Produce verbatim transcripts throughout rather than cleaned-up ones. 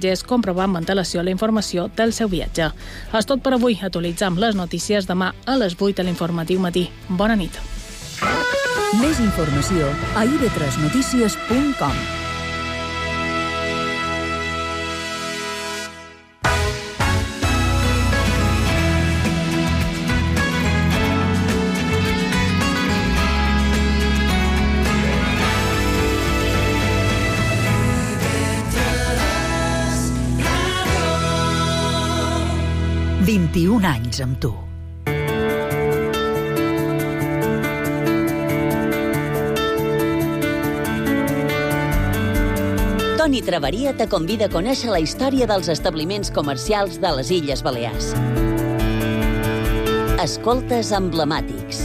viatgers comprovar amb antelació la informació del seu viatge. És tot per avui. Actualitzam les notícies demà a les vuit a l'Informatiu Matí. Bona nit. Més informació a i ve tres notícies punt com. vint-i-un anys amb tu. Toni Traveria te convida a conèixer la història dels establiments comercials de les Illes Balears. Escoltes emblemàtics.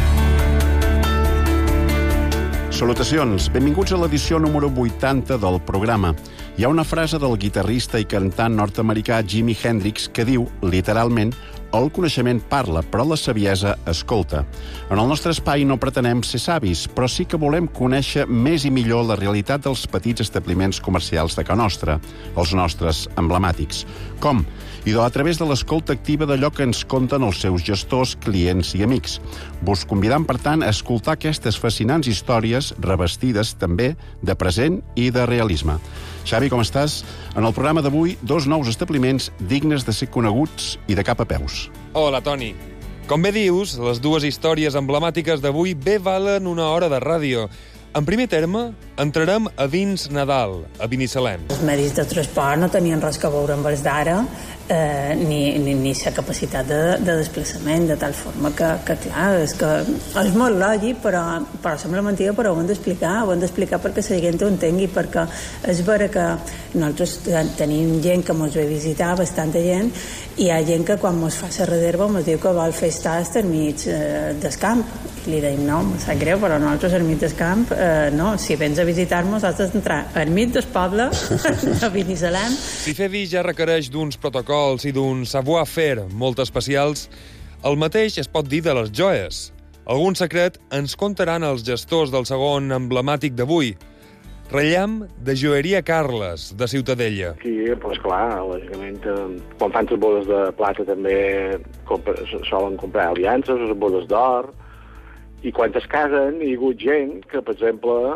Salutacions, benvinguts a l'edició número vuitanta del programa. Hi ha una frase del guitarrista i cantant nord-americà Jimi Hendrix que diu, literalment, el coneixement parla, però la saviesa escolta. En el nostre espai no pretenem ser savis, però sí que volem conèixer més i millor la realitat dels petits establiments comercials de Ca Nostra, els nostres emblemàtics. Com? Idò a través de l'escolta activa d'allò que ens conten els seus gestors, clients i amics. Vos convidam, per tant, a escoltar aquestes fascinants històries revestides també de present i de realisme. Xavi, com estàs? En el programa d'avui, dos nous establiments dignes de ser coneguts i de cap a peus. Hola, Toni. Com bé dius, les dues històries emblemàtiques d'avui bé valen una hora de ràdio. En primer terme, entrarem a Vins Nadal, a Binissalem. Els medis de transport no tenien res a veure amb els d'ara, eh, ni, ni, ni la capacitat de, de desplaçament, de tal forma que, que clar, és que és molt lògic, però, però sembla mentida, però ho hem d'explicar, ho hem d'explicar perquè la gent ho entengui, perquè és vera que nosaltres tenim gent que ens ve a visitar, bastanta gent, i hi ha gent que quan ens fa la reserva ens diu que vol fer estar al mig eh, del camp. Li deim, no, em sap greu, però nosaltres al mig del camp, eh, no, si vens a visitar-nos has d'entrar al mig del poble, a Binissalem. Si fer vi ja requereix d'uns protocols i d'un savoir-faire molt especials, el mateix es pot dir de les joies. Algun secret ens contaran els gestors del segon emblemàtic d'avui. Rellam de Joieria Carles, de Ciutadella. Sí, doncs clar, lògicament, quan fan les bodes de plata també compra, solen comprar aliances, les bodes d'or, i quan es casen hi ha hagut gent que, per exemple,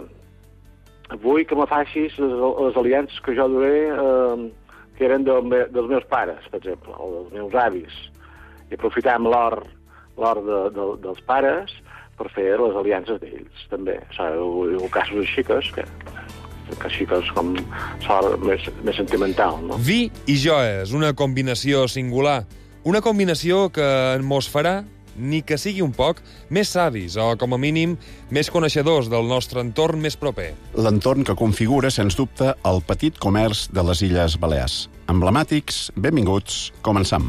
vull que me facis les, les aliances que jo duré, eh, que eren del me, dels meus pares, per exemple, o dels meus avis, i aprofitam l'or l'or de, de, dels pares per fer les aliances d'ells, també. O sigui, hi ha casos així que, que, que així que és com sort més, més sentimental, no? Vi i joies, una combinació singular. Una combinació que mos farà ni que sigui un poc més savis o, com a mínim, més coneixedors del nostre entorn més proper. L'entorn que configura, sens dubte, el petit comerç de les Illes Balears. Emblemàtics, benvinguts, començam.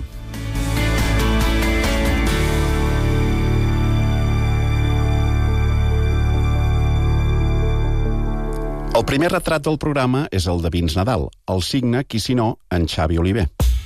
El primer retrat del programa és el de Vins Nadal, el signe, qui si no, en Xavi Oliver.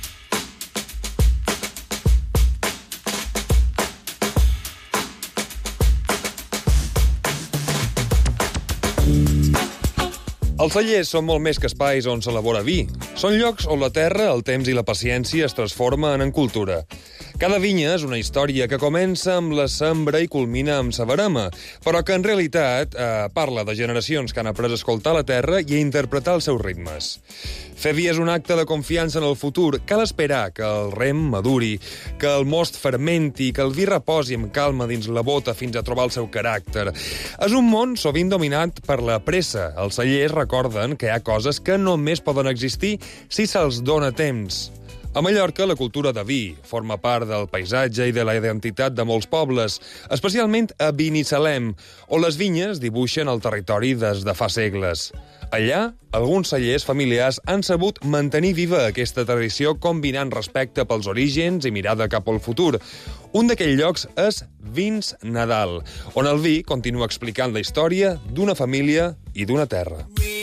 Els cellers són molt més que espais on s'elabora vi. Són llocs on la terra, el temps i la paciència es transformen en cultura. Cada vinya és una història que comença amb la sembra i culmina amb sa verema, però que en realitat eh, parla de generacions que han après a escoltar la terra i a interpretar els seus ritmes. Fer vi és un acte de confiança en el futur. Cal esperar que el rem maduri, que el most fermenti, que el vi reposi amb calma dins la bota fins a trobar el seu caràcter. És un món sovint dominat per la pressa. Els cellers recorden que hi ha coses que només poden existir si se'ls dona temps. A Mallorca, la cultura de vi forma part del paisatge i de la identitat de molts pobles, especialment a Binissalem, on les vinyes dibuixen el territori des de fa segles. Allà, alguns cellers familiars han sabut mantenir viva aquesta tradició combinant respecte pels orígens i mirada cap al futur. Un d'aquells llocs és Vins Nadal, on el vi continua explicant la història d'una família i d'una terra.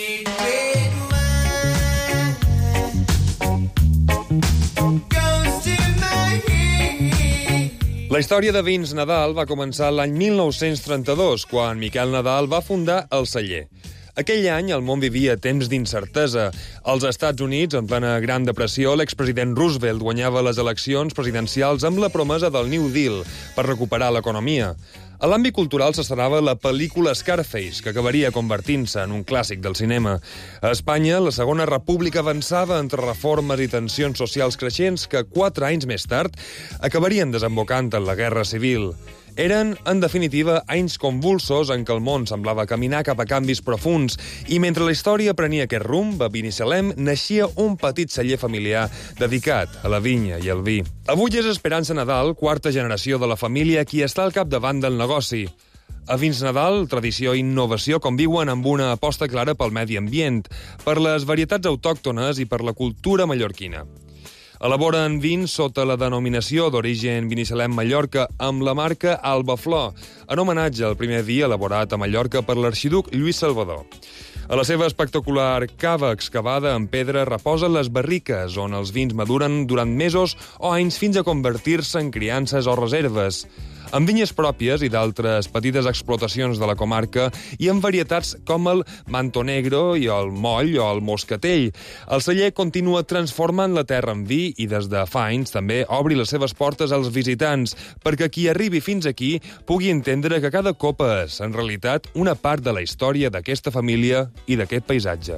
La història de Vins Nadal va començar l'any mil nou-cents trenta-dos, quan Miquel Nadal va fundar el celler. Aquell any el món vivia temps d'incertesa. Als Estats Units, en plena Gran Depressió, l'expresident Roosevelt guanyava les eleccions presidencials amb la promesa del New Deal per recuperar l'economia. A l'àmbit cultural s'estrenava la pel·lícula Scarface, que acabaria convertint-se en un clàssic del cinema. A Espanya, la Segona República avançava entre reformes i tensions socials creixents que, quatre anys més tard, acabarien desembocant en la Guerra Civil. Eren, en definitiva, anys convulsos en què el món semblava caminar cap a canvis profuns i mentre la història prenia aquest rumb, a Binissalem naixia un petit celler familiar dedicat a la vinya i al vi. Avui és Esperança Nadal, quarta generació de la família, qui està al capdavant del negoci. A Vins Nadal, tradició i innovació conviuen amb una aposta clara pel medi ambient, per les varietats autòctones i per la cultura mallorquina. Elaboren vins sota la denominació d'origen Binissalem Mallorca amb la marca Albaflor, en homenatge al primer vi elaborat a Mallorca per l'arxiduc Lluís Salvador. A la seva espectacular cava excavada en pedra reposen les barriques, on els vins maduren durant mesos o anys fins a convertir-se en criances o reserves. Amb vinyes pròpies i d'altres petites explotacions de la comarca i amb varietats com el Manto Negro i el Moll o el Moscatell. El celler continua transformant la terra en vi i des de fa anys també obri les seves portes als visitants perquè qui arribi fins aquí pugui entendre que cada copa és, en realitat, una part de la història d'aquesta família i d'aquest paisatge.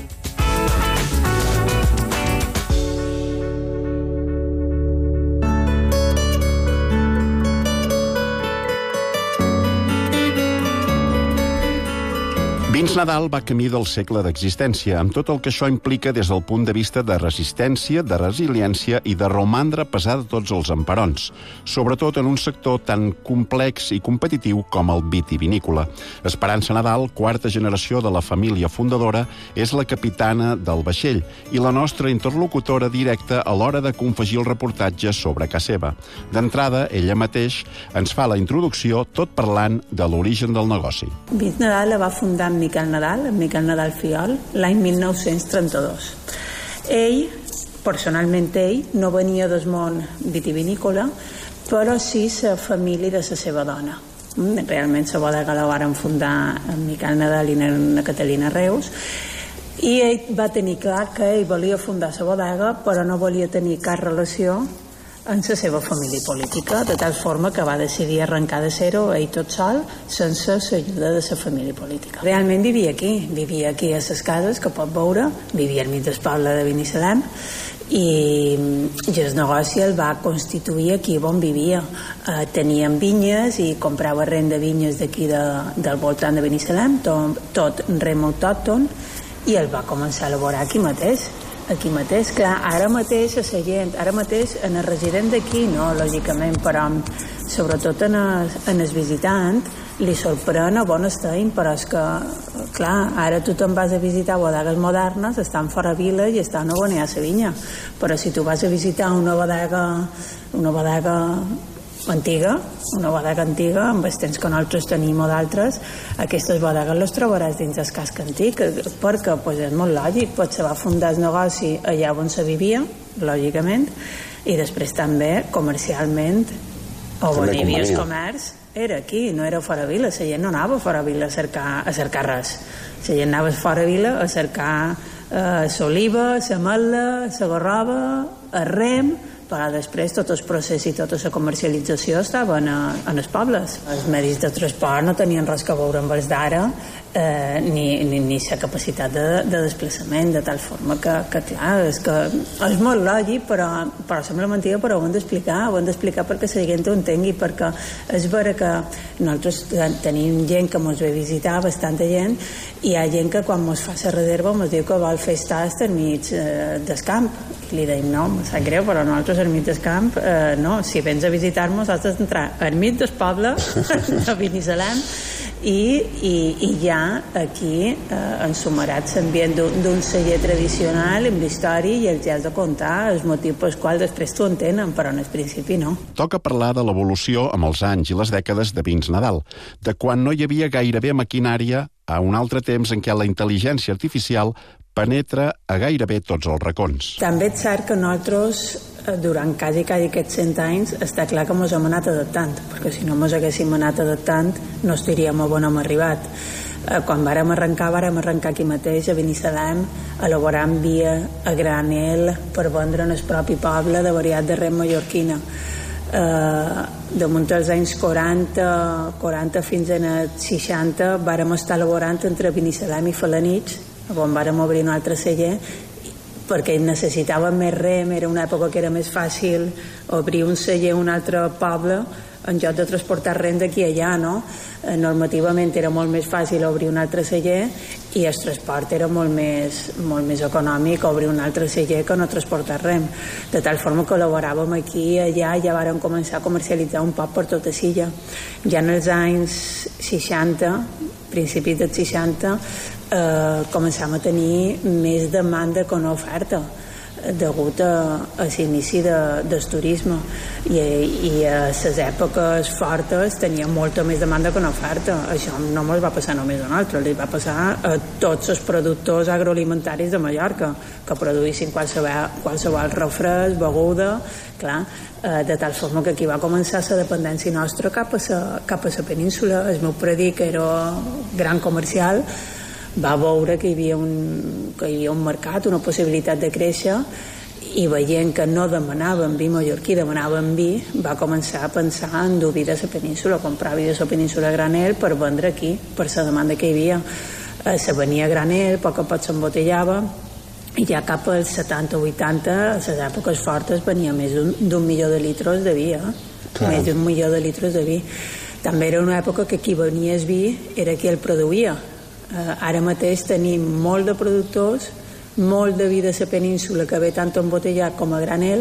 Vins Nadal va camí del segle d'existència, amb tot el que això implica des del punt de vista de resistència, de resiliència i de romandre a pesar de tots els emperons, sobretot en un sector tan complex i competitiu com el vitivinícola. Esperança Nadal, quarta generació de la família fundadora, és la capitana del vaixell i la nostra interlocutora directa a l'hora de confegir el reportatge sobre casa seva. D'entrada, ella mateix ens fa la introducció tot parlant de l'origen del negoci. Vins Nadal la va fundar amb Miquel Nadal, amb Miquel Nadal Fiol, l'any mil nou-cents trenta-dos. Ell, personalment ell, no venia del món vitivinícola, però sí la família de la seva dona. Realment la bodega la varen fundar amb Miquel Nadal i Ana Catalina Reus, i ell va tenir clar que ell volia fundar la bodega, però no volia tenir cap relació en la seva família política, de tal forma que va decidir arrencar de zero ell tot sol, sense l'ajuda de la família política. Realment vivia aquí, vivia aquí a les cases, que pot veure, vivia al mig del poble de Binissalem, i, i el negoci el va constituir aquí on vivia. Eh, tenien vinyes i comprava rent de vinyes d'aquí de, del voltant de Binissalem, tot, tot rem autòcton, i el va començar a elaborar aquí mateix. Aquí mateix, clar, ara mateix a la gent, ara mateix en el resident d'aquí, no, lògicament, però sobretot en el, en el visitant li sorprèn a bon estany, però és que, clar, ara tu te'n vas a visitar bodegues modernes, estan fora vila i estan on hi ha la vinya, però si tu vas a visitar una bodega, una bodega antiga, una bodega antiga, amb els temps que nosaltres tenim o d'altres, aquestes bodegues les trobaràs dins el casc antic, perquè pues, és molt lògic, pues, se va fundar el negoci allà on se vivia, lògicament, i després també comercialment, on hi havia el comerç, era aquí, no era fora vila, la gent no anava fora vila a cercar, a cercar res, la gent anava fora vila a cercar eh, l'oliva, la mel·la, la garrova, el rem, però després tot el procés i tota la comercialització estaven a, en els pobles. Els medis de transport no tenien res que veure amb els d'ara, eh, ni, ni, ni la capacitat de, de desplaçament, de tal forma que, que clar, és que és molt lògic, però, però sembla mentida, però ho hem d'explicar, ho hem d'explicar perquè la gent ho entengui, perquè és vera que nosaltres tenim gent que ens ve a visitar, bastanta gent, i hi ha gent que quan ens fa la reserva ens diu que vol fer estar al mig eh, del camp, i li deim no, em sap greu, però nosaltres al mig del camp, eh, no, si vens a visitar-nos has d'entrar al mig del poble de Binissalem i, i, i ja aquí eh, ensumarat l'ambient d'un celler tradicional amb història i els has de contar els motius pels quals després t'ho entenen, però en el principi no. Toca parlar de l'evolució amb els anys i les dècades de Vins Nadal, de quan no hi havia gairebé maquinària a un altre temps en què la intel·ligència artificial penetra a gairebé tots els racons. També és cert que nosaltres, durant quasi, quasi aquests cent anys, està clar que ens hem anat adaptant, perquè si no ens haguéssim anat adaptant no estaríem on hem arribat. Eh, quan vàrem arrencar, vàrem arrencar aquí mateix, a Binissalem, elaborant vi a granel per vendre en el propi poble de variat de rem mallorquina. Eh, damunt dels anys quaranta, quaranta fins als seixanta vàrem estar elaborant entre Binissalem i Felanitx, on vàrem obrir un altre celler, perquè necessitàvem més rem, era una època que era més fàcil obrir un celler a un altre poble en lloc de transportar rem d'aquí a allà, no? Eh, normativament era molt més fàcil obrir un altre celler i el transport era molt més, molt més econòmic obrir un altre celler que no transportar rem, de tal forma que elaboràvem aquí i allà, ja vàrem començar a comercialitzar un poc per tota l'illa. Ja en els anys seixanta, principis dels seixanta, eh, començàvem a tenir més demanda que no oferta, degut a, a l'inici de, del turisme i, i a les èpoques fortes tenia molta més demanda que no oferta. Això no ens va passar només a nosaltres, li va passar a tots els productors agroalimentaris de Mallorca que produïssin qualsevol, qualsevol refresc, beguda, clar, eh, de tal forma que aquí va començar la dependència nostra cap a la, cap a la península. El meu predí, que era gran comercial, va veure que hi havia un, que hi havia un mercat, una possibilitat de créixer, i veient que no demanàvem vi mallorquí, demanàvem vi, va començar a pensar en dur vi de la península, comprar vi de la península a granel per vendre aquí, per la demanda que hi havia. Eh, se venia a granel, a poc a poc s'embotellava, i ja cap als setanta o vuitanta, a les èpoques fortes, venia més d'un milió de litres de vi, eh? més d'un milió de litres de vi. També era una època que qui venia el vi era qui el produïa. Uh, ara mateix tenim molt de productors, molt de vi de la península que ve tant embotellat com a granel,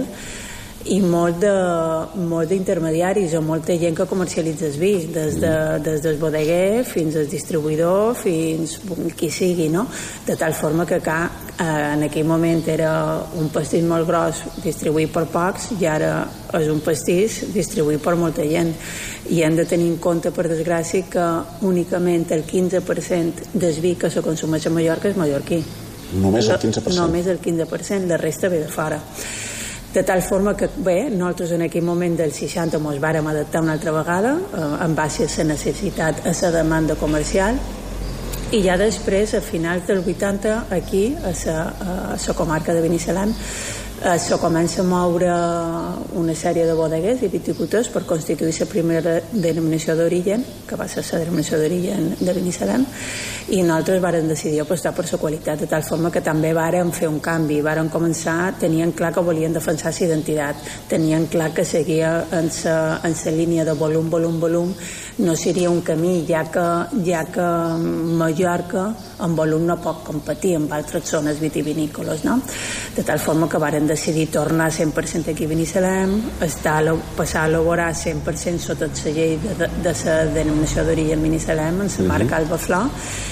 i molt de, molt d'intermediaris o molta gent que comercialitza el vi, des, de, des del bodeguer fins al distribuïdor, fins qui sigui, no? De tal forma que ca, eh, en aquell moment era un pastís molt gros distribuït per pocs i ara és un pastís distribuït per molta gent. I hem de tenir en compte, per desgràcia, que únicament el quinze per cent del vi que se consumeix a Mallorca és mallorquí. Només el quinze per cent? Només el quinze per cent, la resta ve de fora. De tal forma que, bé, nosaltres en aquell moment del seixanta ens vàrem adaptar una altra vegada, eh, en base a la necessitat, a la demanda comercial, i ja després, a finals del vuitanta, aquí, a la, a la comarca de Binissalem, eh, se comença a moure una sèrie de bodeguers i viticultors per constituir la primera denominació d'origen, que va ser la denominació d'origen de Binissalem, i nosaltres vàrem decidir apostar per la qualitat, de tal forma que també vàrem fer un canvi, vàrem començar, tenien clar que volien defensar la identitat, tenien clar que seguia en la en la línia de volum, volum, volum, no seria un camí, ja que, ja que Mallorca en volum no pot competir amb altres zones vitivinícoles, no? De tal forma que vàrem decidir tornar cent per cent aquí a Binissalem, estar, passar a elaborar cent per cent sota la llei de, de, de la denominació d'origen Binissalem, en la marca Alba Flor,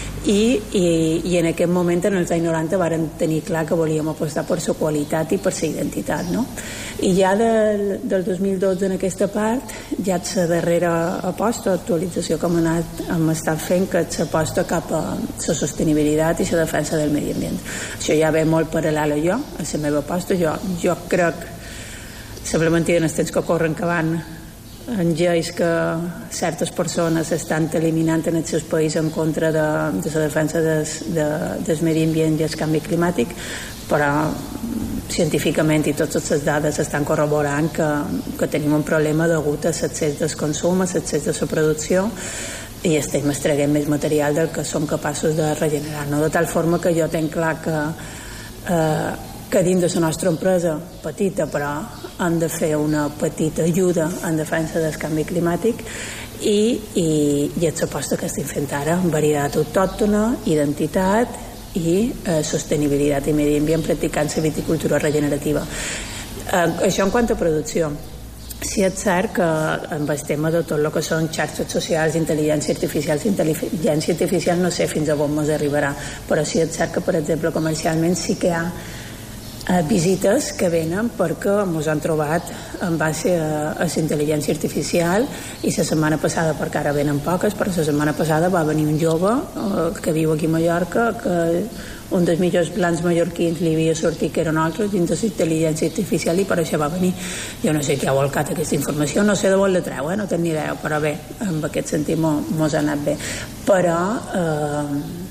I, i, i en aquest moment, en els anys noranta, vàrem tenir clar que volíem apostar per la qualitat i per la identitat, no? I ja del, del dos mil dotze en aquesta part, ja la darrera aposta, actualització que hem, anat, hem estat fent, que és l'aposta cap a la sostenibilitat i la defensa del medi ambient. Això ja ve molt paral·lel a jo, a la meva aposta. Jo, jo crec, sembla mentida en els temps que corren, que van en lleis que certes persones estan eliminant en els seus països en contra de, de la defensa des, de, del medi ambient i el canvi climàtic, però científicament i totes les dades estan corroborant que, que tenim un problema degut a l'excés del consum, a l'excés de la producció, i estem extraient més material del que som capaços de regenerar, no? De tal forma que jo tenc clar que eh, que dins de la nostra empresa, petita, però han de fer una petita ajuda en defensa del canvi climàtic, i, i, i és l'aposta que estem fent ara, amb varietat autòctona, identitat i eh, sostenibilitat i medi ambient, practicant la viticultura regenerativa. Eh, això en quant a producció. Sí, és cert que amb el tema de tot el que són xarxes socials, intel·ligència artificial, intel·ligència artificial no sé fins a on ens arribarà, però sí és cert que, per exemple, comercialment sí que hi ha eh, visites que venen perquè ens han trobat en base a, a la intel·ligència artificial, i la setmana passada, perquè ara venen poques, però la setmana passada va venir un jove eh, que viu aquí a Mallorca, que un dels millors plans mallorquins li havia sortit que eren altres dins de l'intel·ligència artificial i per això va venir. Jo no sé qui ha volcat aquesta informació, no sé de on la treu, eh? No tinc ni idea, però bé, en aquest sentit mos ha anat bé. Però eh,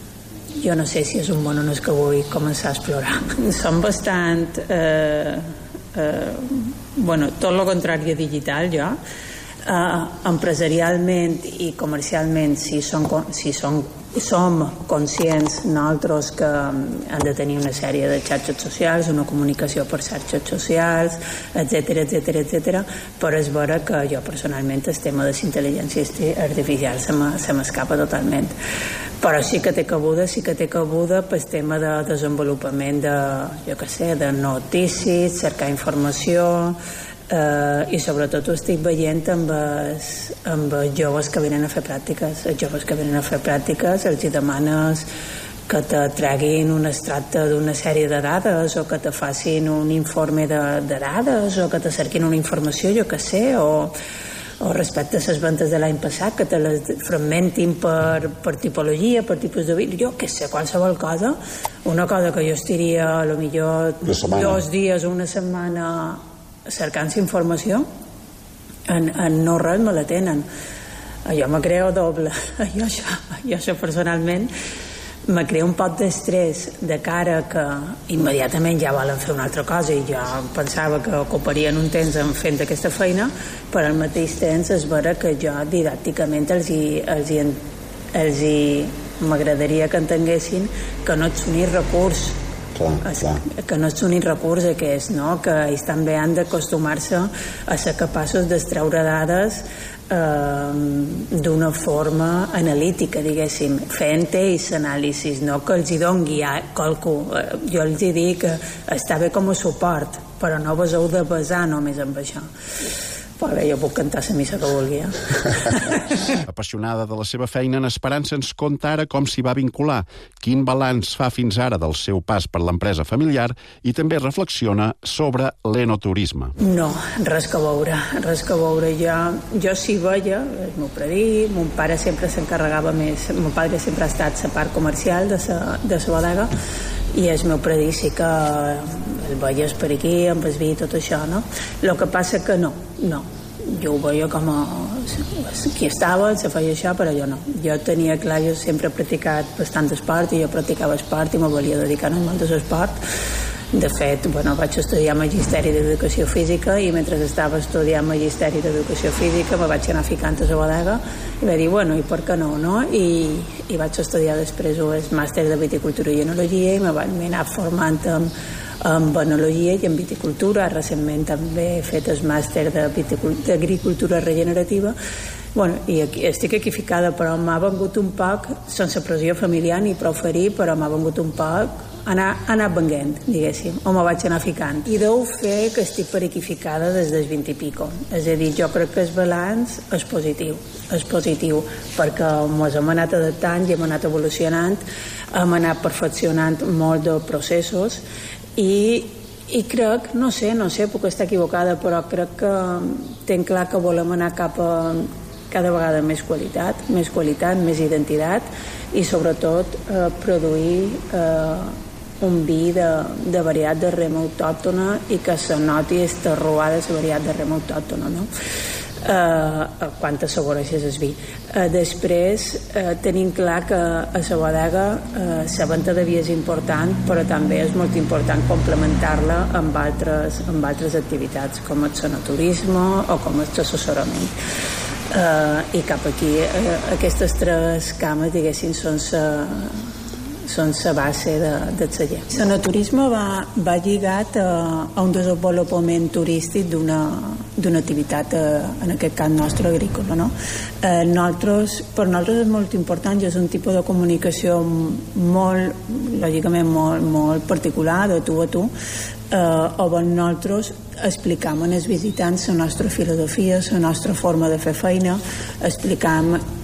jo no sé si és un món on és que vull començar a explorar. Som bastant eh, eh, bueno, tot el contrari a digital, jo. Uh, empresarialment i comercialment si, són, si són, som conscients nosaltres que han de tenir una sèrie de xarxes socials, una comunicació per xarxes socials, etcètera, etcètera, etcètera, però és vera que jo personalment el tema de la intel·ligència artificial se m'escapa totalment, però sí que té cabuda, sí que té cabuda pel tema de desenvolupament de, jo què sé, de notícies, cercar informació. Uh, i sobretot ho estic veient amb els, amb els joves que venen a fer pràctiques. Els joves que venen a fer pràctiques els hi demanes que te treguin un extracte d'una sèrie de dades o que te facin un informe de, de dades o que te cerquin una informació, jo que sé, o, o respecte a les ventes de l'any passat, que te les fragmentin per, per tipologia, per tipus de vídeo, jo que sé, qualsevol cosa. Una cosa que jo estiria a lo millor dos dies o una setmana cercant informació, en, en no res me la tenen. Jo me creo doble. Jo això, jo això personalment me crea un poc d'estrès de cara que immediatament ja volen fer una altra cosa i jo pensava que ocuparien un temps en fent aquesta feina, però al mateix temps és vera que jo didàcticament els hi, els hi, els hi m'agradaria que entenguessin que no ets un recurs. Clar, clar. Que no és l'únic recurs aquest, no? Que ells també han d'acostumar-se a ser capaços d'extreure dades eh, d'una forma analítica, diguéssim, fent ells anàlisis, no que els hi doni qualcú. Jo els hi dic que està bé com a suport, però no vos heu de basar només en això. Però bé, jo puc cantar la missa que vulgui. Eh? Apassionada de la seva feina, en Esperança ens conta ara com s'hi va vincular, quin balanç fa fins ara del seu pas per l'empresa familiar i també reflexiona sobre l'enoturisme. No, res que veure, res que veure. Jo, jo sí veia, el meu predí, mon pare sempre s'encarregava més, mon pare sempre ha estat la part comercial de sa, de sa bodega i el meu predí sí que el veies per aquí, amb el vi i tot això, no? El que passa que no, no. Jo ho veia com a... qui estava, se feia això, però jo no. Jo tenia clar, jo sempre he practicat bastant esport i jo practicava esport i me volia dedicar al món de l'esport. De fet, bueno, vaig estudiar Magisteri d'Educació Física i mentre estava estudiant Magisteri d'Educació Física me vaig anar ficant a la bodega i vaig dir, bueno, i per què no, no? I, i vaig estudiar després el màster de Viticultura i Enologia i me vaig anar formant amb, amb enologia i en viticultura. Recentment també he fet el màster d'Agricultura Regenerativa. Bueno, i aquí, estic aquí ficada, però m'ha vengut un poc, sense pressió familiar ni prou ferir, però m'ha vengut un poc anar, anar venguent, diguéssim, o me vaig anar ficant. I deu fer que estic per aquí ficada des dels vint i pico. És a dir, jo crec que el balanç és positiu, és positiu, perquè ens hem anat adaptant i hem anat evolucionant, hem anat perfeccionant molt de processos i, i crec, no sé, no sé, puc estar equivocada, però crec que tenc clar que volem anar cap a cada vegada més qualitat, més qualitat, més identitat i sobretot eh, produir eh, un vi de, de varietat de rema autòctona i que se noti esta robada de varietat de rema autòctona, no? Eh, quan t'assaboreixes el vi. Eh, després eh, tenim clar que a la bodega eh, la venda de vi és important, però també és molt important complementar-la amb altres, amb altres activitats com el enoturisme o com el assessorament. Uh, i cap aquí uh, aquestes tres cames, diguéssim, són la són la base de, del celler. L'enoturisme va, va lligat a, a un desenvolupament turístic d'una d'una activitat, eh, en aquest cas nostre, agrícola, no? Eh, nosaltres, per nosaltres és molt important i és un tipus de comunicació molt, lògicament, molt, molt particular, de tu a tu, eh, on nosaltres explicam als visitants la nostra filosofia, la nostra forma de fer feina, explicam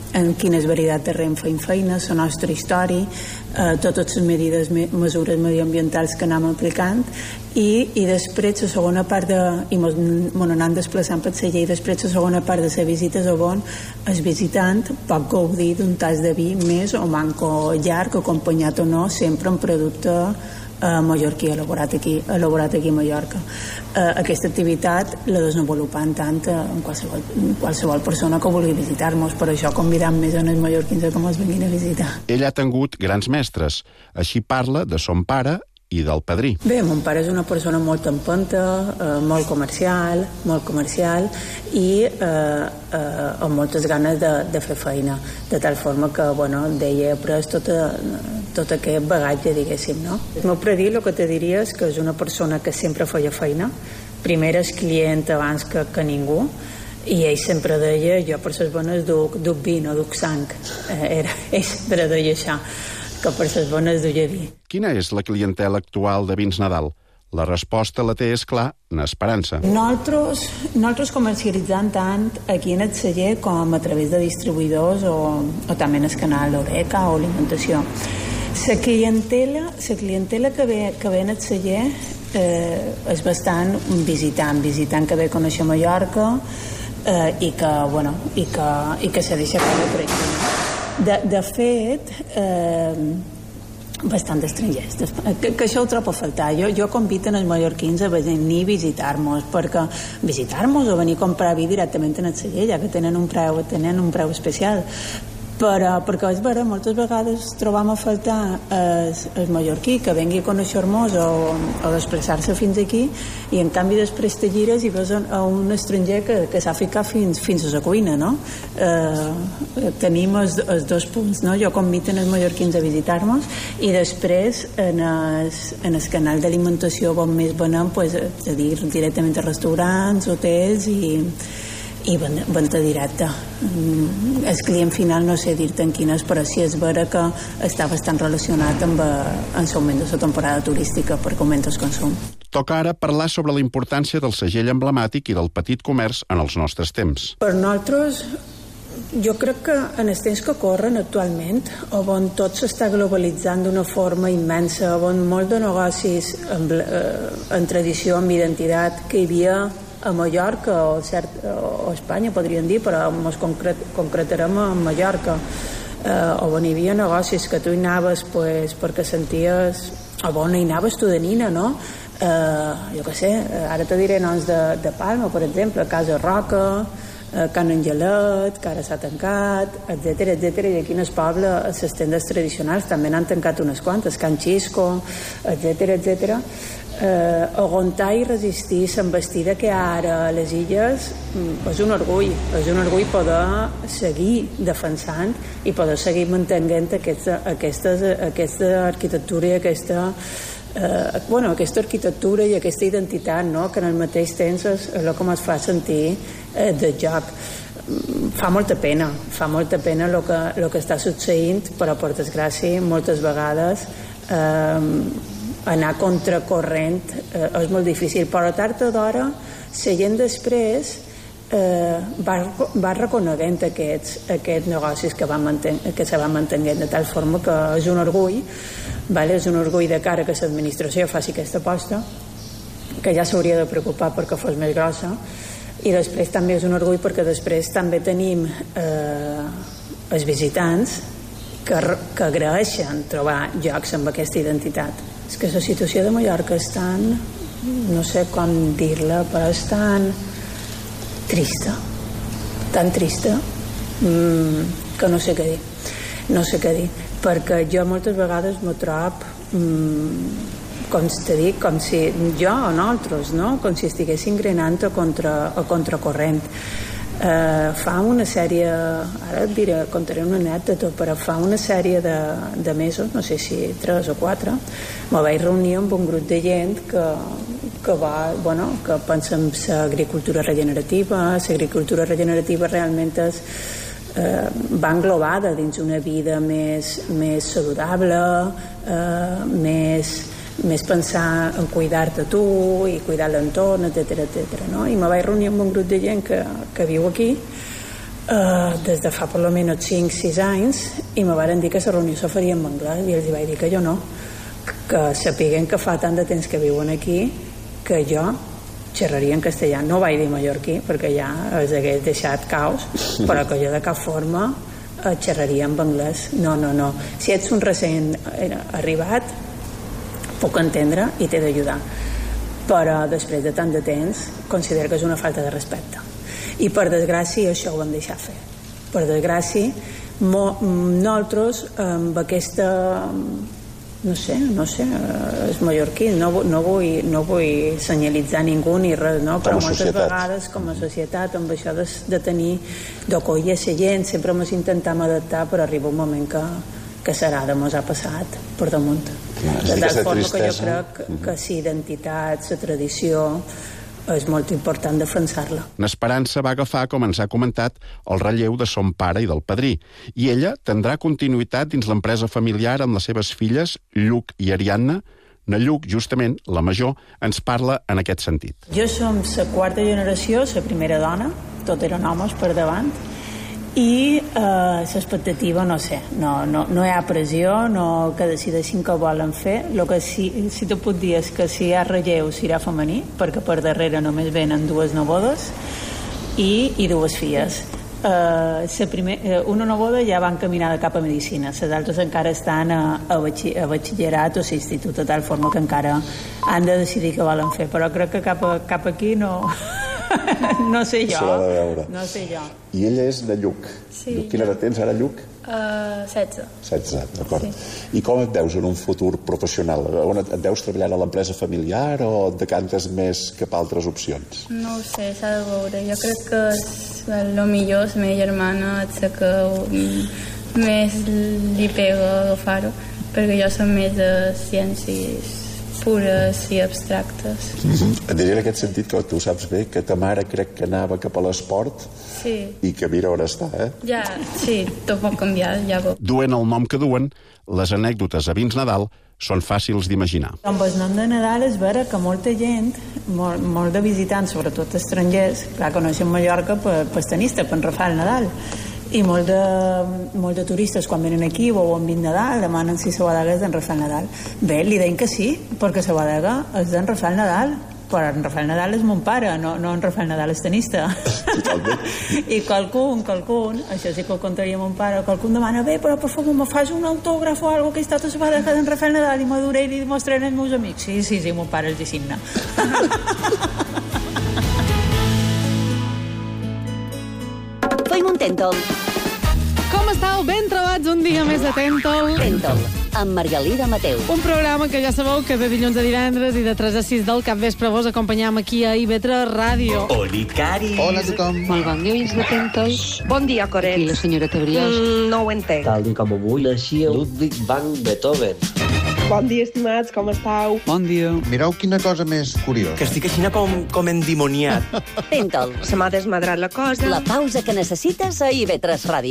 en quines varietats de rem feim feina, la nostra història, eh, totes les medides, me, mesures mediambientals que anem aplicant i, i després la segona part de, i mos, mos anem desplaçant per celler, i després la segona part de la visita és on el visitant pot gaudir d'un tas de vi més o manco llarg, acompanyat o no, sempre en producte eh, mallorquí, elaborat aquí, elaborat aquí a Mallorca. Eh, aquesta activitat la desenvolupant tant en qualsevol, en qualsevol persona que vulgui visitar-nos, per això convidam més en els mallorquins que ens vinguin a visitar. Ell ha tingut grans mestres, així parla de son pare i del padrí. Bé, mon pare és una persona molt empenta, eh, molt comercial, molt comercial i eh, eh, amb moltes ganes de, de fer feina, de tal forma que, bueno, d'ell he après tota, tot aquest bagatge, diguéssim, no? El meu predí, el que te diria és que és una persona que sempre feia feina, primer és client abans que, que ningú, i ell sempre deia, jo per ses bones duc, duc vi, no duc sang. Eh, era, ell sempre deia això, que per ses bones duia vi. Quina és la clientela actual de Vins Nadal? La resposta la té, és clar, en Esperança. Nosaltres, nosaltres comercialitzant tant aquí en el celler com a través de distribuïdors o, o també en el canal d'Oreca o Alimentació. La clientela, la clientela que ve, que ve en el celler eh, és bastant visitant, visitant que ve a conèixer Mallorca eh, i que, bueno, i que, i que se deixa caure per aquí. De, de fet, eh, bastant estrangers, que, que això ho trobo a faltar. Jo, jo conviten els mallorquins a venir a visitar-nos, perquè visitar-nos o venir a comprar vi directament en el celler, ja que tenen un preu, tenen un preu especial. Però, perquè és vera, moltes vegades trobam a faltar el, el mallorquí que vengui a conèixer-nos o, o desplaçar-se fins aquí, i en canvi després te gires i veus a un estranger que, que s'ha ficat fins, fins a la cuina, no? Eh, tenim els, els dos punts, no? Jo conviten els mallorquins a visitar-nos i després en el, en el canal d'alimentació on més venem, pues, és a dir, directament a restaurants, hotels i i venda directa. El client final no sé dir-te en quines, però sí és vera que està bastant relacionat amb l'augment de la temporada turística perquè augmenta el consum. Toca ara parlar sobre la importància del segell emblemàtic i del petit comerç en els nostres temps. Per nosaltres, jo crec que en els temps que corren actualment, on tot s'està globalitzant d'una forma immensa, on molt de negocis en, en tradició, en identitat, que hi havia a Mallorca o, cert, o Espanya, podríem dir, però ens concret, concretarem a Mallorca, eh, on hi havia negocis que tu hi anaves pues, perquè senties, o on hi anaves tu de nina, no? Eh, jo què sé, ara te diré noms de, de Palma, per exemple, Casa Roca, eh, Can Angelet, que ara s'ha tancat, etcètera, etcètera, i aquí en el poble les tendes tradicionals també n'han tancat unes quantes, Can Xisco, etcètera, etcètera. Eh, aguantar i resistir l'embestida que ara a les illes és un orgull, és un orgull poder seguir defensant i poder seguir mantenint aquesta, aquesta, aquesta arquitectura i aquesta, eh, bueno, aquesta arquitectura i aquesta identitat, no? Que en el mateix temps és el que ens fa sentir eh, de joc. Fa molta pena, fa molta pena el que, el que està succeint, però per desgràcia moltes vegades eh, anar contracorrent eh, és molt difícil, però tard o d'hora la gent després eh, va, va reconeguent aquests, aquests negocis que, van manten, que se van mantenint, de tal forma que és un orgull, vale? És un orgull de cara que l'administració faci aquesta aposta, que ja s'hauria de preocupar perquè fos més grossa, i després també és un orgull perquè després també tenim eh, els visitants que, que agraeixen trobar llocs amb aquesta identitat. És que la situació de Mallorca és tan, no sé com dir-la, però és tan trista, tan trista, mmm, que no sé què dir. No sé què dir, perquè jo moltes vegades m'ho trob, mmm, com te dic, com si jo o nosaltres, no? Com si estiguéssim grenant a, contra, a contracorrent. Uh, fa una sèrie, ara et diré, contaré una anècdota, però fa una sèrie de, de mesos, no sé si tres o quatre, me vaig reunir amb un grup de gent que, que, va, bueno, que pensa en l'agricultura regenerativa. L'agricultura regenerativa realment és, eh, va englobada dins una vida més, més saludable, eh, més... més pensar en cuidar-te tu i cuidar l'entorn, etcètera, etcètera, no? I me vaig reunir amb un grup de gent que, que viu aquí, Uh, des de fa per almenys cinc sis anys, i me varen dir que la reunió se faria en anglès, i els vaig dir que jo no, que sapiguen que fa tant de temps que viuen aquí que jo xerraria en castellà. No vaig dir mallorquí perquè ja els hagués deixat caos, però que jo de cap forma eh, xerraria en anglès. No, no, no. Si ets un recent arribat, puc entendre i t'he d'ajudar, però després de tant de temps considero que és una falta de respecte. I per desgràcia això ho vam deixar fer. Per desgràcia, mo, nosaltres amb aquesta, no sé, no sé, és mallorquí, no, no, vull, no vull senyalitzar ningú ni res, no? Però moltes societat. vegades com a societat amb això de, de tenir, d'acollir a la gent, sempre ens intentem adaptar, però arriba un moment que, que serà de mos ha passat per damunt. Clar, de tal forma tristesa. que jo crec que, que sí, identitat, la tradició, és molt important defensar-la. N'Esperança va agafar, com ens ha comentat, el relleu de son pare i del padrí, i ella tindrà continuïtat dins l'empresa familiar amb les seves filles, Lluc i Ariadna. Na Lluc, justament, la major, ens parla en aquest sentit. Jo som la quarta generació, la primera dona, tot eren homes per davant, i eh, l'expectativa, no sé, no, no, no hi ha pressió, no que decideixin què volen fer. El que sí, sí te puc dir és que si hi ha relleu serà femení, perquè per darrere només venen dues nebodes i, i dues filles. Uh, primer, uh, una neboda ja va encaminada cap a medicina, les altres encara estan a, a, batxi, a batxillerat o a institut, de tal forma que encara han de decidir què volen fer, però crec que cap, a, cap aquí no... no sé jo. S'ho ha de veure. No sé jo. I ella és de Lluc. Sí. Lluc, quina edat tens ara, Lluc? Uh, setze. setze, d'acord. Sí. I com et veus en un futur professional? On et veus treballant a l'empresa familiar o et decantes més cap a altres opcions? No ho sé, s'ha de veure. Jo crec que és el millor, la meva germana és la que més li pega agafar-ho, perquè jo som més de ciències pures i abstractes. Mm-hmm. Et diria en aquest sentit que tu saps bé que ta mare crec que anava cap a l'esport, sí, i que mira on està, eh? Ja, sí, tot pot canviar, ja veu. Duen el nom que duen, les anècdotes a Vins Nadal són fàcils d'imaginar. Amb el nom de Nadal és vera que molta gent, molt, molt de visitants, sobretot estrangers, clar, coneixen Mallorca per, per tenista, per Rafael Nadal, i molt de, molt de turistes quan venen aquí veuen Vins Nadal, demanen si la bodega és d'en Rafael Nadal. Bé, li deim que sí, perquè la bodega és d'en Rafael Nadal, però en Rafael Nadal és mon pare, no, no en Rafael Nadal és tenista. I qualcun, qualcun, això sí que ho contaria a mon pare, qualcun demana, bé, però per favor, me fas un autògraf o alguna que he estat a la bodega d'en Rafael Nadal i m'adoré i li mostraré als meus amics. Sí, sí, sí, mon pare els hi signa. Feim un Tèntol. Com estàu? Ben trobats un dia més de Tèntol. Tèntol, amb Margalida Mateu. Un programa que ja sabeu que de dilluns a divendres i de tres a sis del capvespre vos acompanyam aquí a I V tres Ràdio. Oli, Cari. Hola a tothom. Molt bon dia, oients de Tèntol. Bon dia, Coret. I la senyora Tebriós. Mm, no ho entenc. Tal i com avui naixia Ludwig van Beethoven. Bon dia, estimats, com estàu? Bon dia. Mireu quina cosa més curiosa. Que estic així com, com endimoniat. Tèntol. Se m'ha desmadrat la cosa. La pausa que necessites a I V tres Ràdio.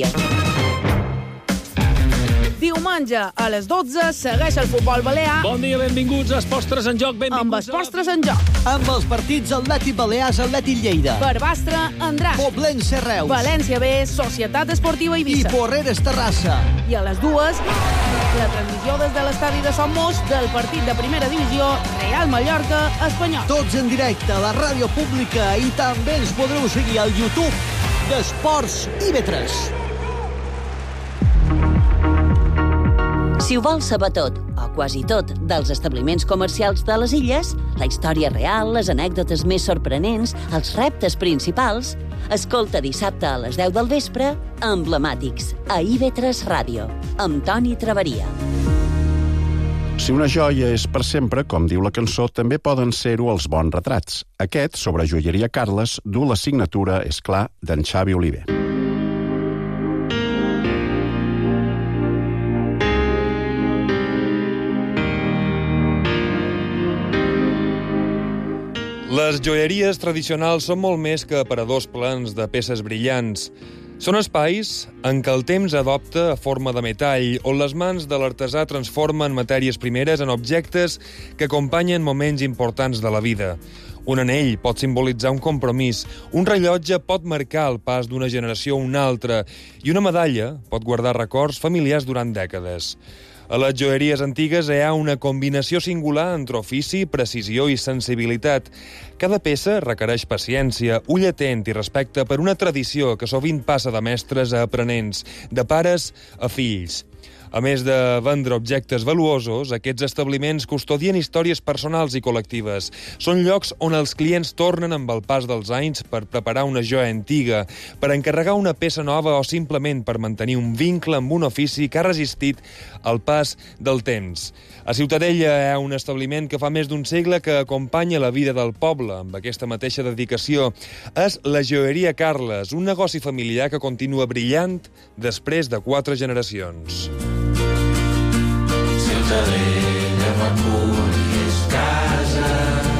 Diumenge a les dotze segueix el futbol balear. Bon dia, benvinguts a Postres en Joc. Benvinguts amb els Postres en Joc. Amb els partits Atlètic Balears, Atlètic Lleida. Barbastre, Andratx. Poblense, Reus. València B, Societat Esportiva Eivissa. I Porreres, Terrassa. I a les dues, la transmissió des de l'estadi de Sant Mos del partit de primera divisió Real Mallorca Espanyol. Tots en directe a la ràdio pública i també ens podreu seguir al YouTube d'Esports I V tres. Si ho vols saber tot, o quasi tot, dels establiments comercials de les illes, la història real, les anècdotes més sorprenents, els reptes principals, escolta dissabte a les deu del vespre, Emblemàtics, a I V tres Ràdio, amb Toni Traveria. Si una joia és per sempre, com diu la cançó, també poden ser-ho els bons retrats. Aquest, sobre joieria Carles, du la signatura, és clar, d'en Xavi Oliver. Les joieries tradicionals són molt més que aparadors plans de peces brillants. Són espais en què el temps adopta a forma de metall, on les mans de l'artesà transformen matèries primeres en objectes que acompanyen moments importants de la vida. Un anell pot simbolitzar un compromís, un rellotge pot marcar el pas d'una generació a una altra i una medalla pot guardar records familiars durant dècades. A les joieries antigues hi ha una combinació singular entre ofici, precisió i sensibilitat. Cada peça requereix paciència, ull atent i respecte per una tradició que sovint passa de mestres a aprenents, de pares a fills. A més de vendre objectes valuosos, aquests establiments custodien històries personals i col·lectives. Són llocs on els clients tornen amb el pas dels anys per preparar una joia antiga, per encarregar una peça nova o simplement per mantenir un vincle amb un ofici que ha resistit al pas del temps. A Ciutadella hi ha un establiment que fa més d'un segle que acompanya la vida del poble amb aquesta mateixa dedicació. És la Joieria Carles, un negoci familiar que continua brillant després de quatre generacions. Ciutadella m'acull i és casa.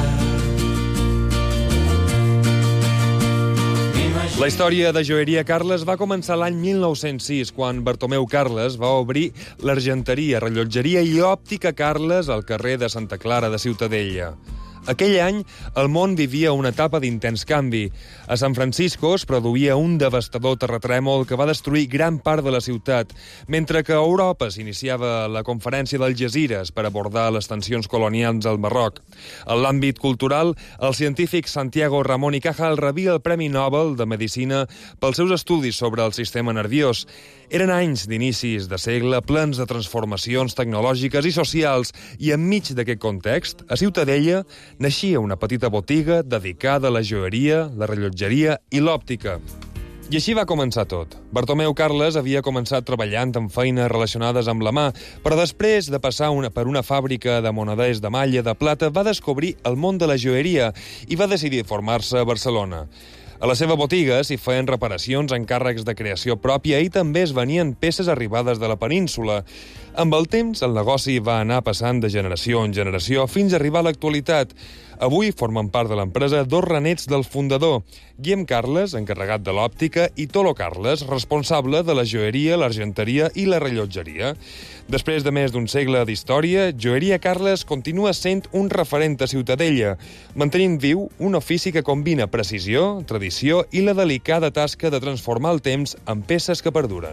La història de Joieria Carles va començar l'any mil nou-cents sis, quan Bartomeu Carles va obrir l'argenteria, rellotgeria i òptica Carles al carrer de Santa Clara de Ciutadella. Aquell any, el món vivia una etapa d'intens canvi. A San Francisco es produïa un devastador terratrèmol que va destruir gran part de la ciutat, mentre que a Europa s'iniciava la conferència d'Algesires per abordar les tensions colonials al Marroc. En l'àmbit cultural, el científic Santiago Ramón y Cajal rebia el Premi Nobel de Medicina pels seus estudis sobre el sistema nerviós. Eren anys d'inicis de segle plens de transformacions tecnològiques i socials i enmig d'aquest context, a Ciutadella naixia una petita botiga dedicada a la joieria, la rellotgeria i l'òptica. I així va començar tot. Bartomeu Carles havia començat treballant en feines relacionades amb la mà, però després de passar una, per una fàbrica de moneders de malla de plata va descobrir el món de la joieria i va decidir formar-se a Barcelona. A la seva botiga s'hi feien reparacions en càrrecs de creació pròpia i també es venien peces arribades de la península. Amb el temps, el negoci va anar passant de generació en generació fins a arribar a l'actualitat. Avui formen part de l'empresa dos renets del fundador, Guillem Carles, encarregat de l'òptica, i Tolo Carles, responsable de la joieria, l'argenteria i la rellotgeria. Després de més d'un segle d'història, Joieria Carles continua sent un referent a Ciutadella, mantenint viu un ofici que combina precisió, tradició i la delicada tasca de transformar el temps en peces que perduren.